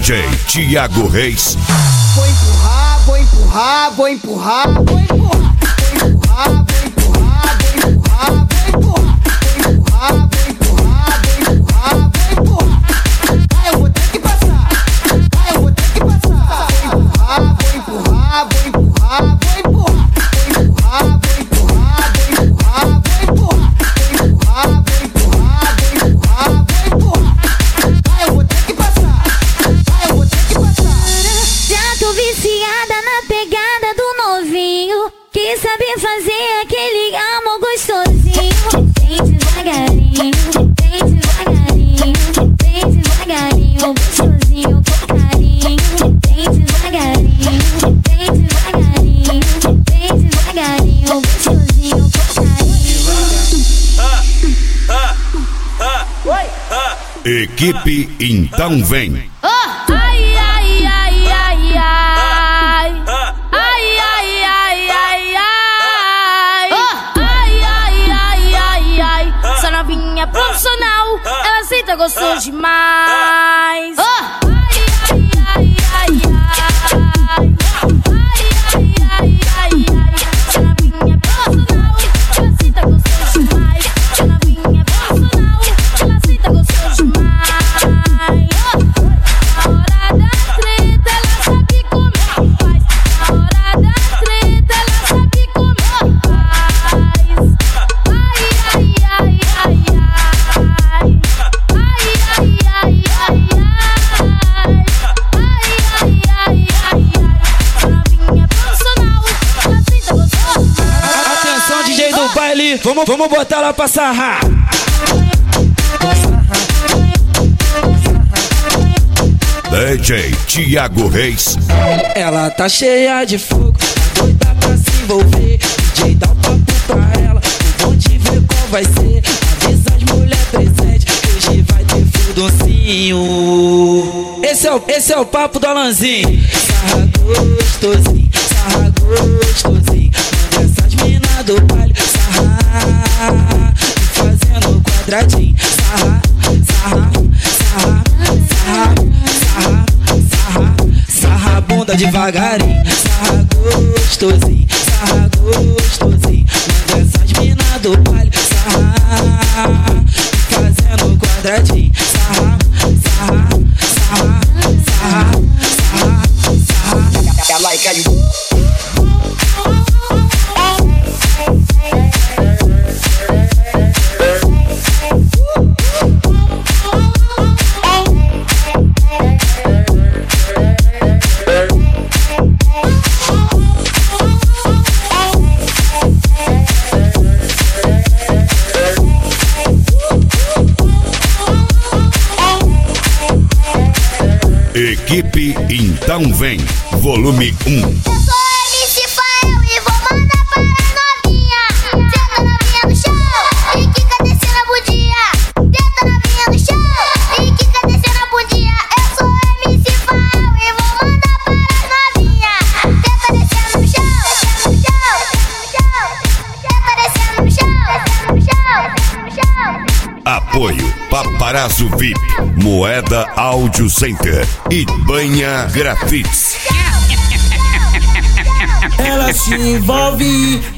DJ Thiago Reis. Vou empurrar, vou empurrar, vou empurrar, vou empurrar, vou empurrar, vou empurrar, vou empurrar, vou empurrar, vou empurrar, vou empurrar, vou empurrar. Ah, eu vou ter que passar. Ah, eu vou ter que passar. Vou empurrar, vou empurrar, vou empurrar, vou empurrar, vou empurrar, vou empurrar, vou empurrar, vou empurrar, vou empurrar, vou empurrar, vou empurrar. Ah, eu vou ter que passar. Ah, eu vou ter que passar. Já tô viciada na pegada do novinho, que sabe fazer aquele amor gostosinho. Vem devagarinho, vem devagarinho, vem devagarinho, gostosinho com carinho. Vem devagarinho, vem devagarinho, vem devagarinho, gostosinho com carinho. Equipe Então Vem. Ai, ai, ai, ai, ai. Ai, ai, ai, ai, ai. Ai, ai, ai, ai, ai. Essa novinha profissional, ela aceita gostoso demais. Ai, ai, ai, ai, ai. Ai, ai, ai, ai. Essa novinha profissional, ela aceita gostoso demais. Essa novinha profissional, ela aceita gostoso demais. Na hora da treta, ela sabe como faz. Na hora da treta, ela sabe como faz. Ai, ai, ai, ai, ai. Ai, ai, ai, ai, ai. Ai, ai, ai, ai, ai. Essa novinha profissional, ela aceita gostoso. Atenção, DJ do baile, vamos botar ela pra sarrar. DJ Thiago Reis. Ela tá cheia de fogo, tá doida pra se envolver. DJ dá o papo pra ela, o bom de ver qual vai ser. Avisa as mulheres presentes, hoje vai ter fudoncinho. Esse é o papo do Alanzinho. Sarra gostosinho, sarra gostosinho. Manda essas minas do baile sarrar, fazendo quadradinho. Sarra, sarra, sarra, sarra, sarra, sarra, sarra a bunda devagarinho. Sarra gostosinho, sarra gostosinho. Manda essas minas do baile sarrar, fazendo quadradinho. Sarra, sarra, sarra, sarra, sarra, sarra. É like how you. Equipe Então Vem, volume 1. Eu sou MC Fael e vou mandar para a novinha. Senta novinha no chão e quica descendo a bundinha. Senta novinha no chão e quica descendo a bundinha. Eu sou MC Fael e vou mandar para a novinha. Senta descendo no chão, senta descendo no chão, descendo no chão. Apoio Paparazzo VIP, Moeda Audio Center e Banha Grafits. Ela se envolve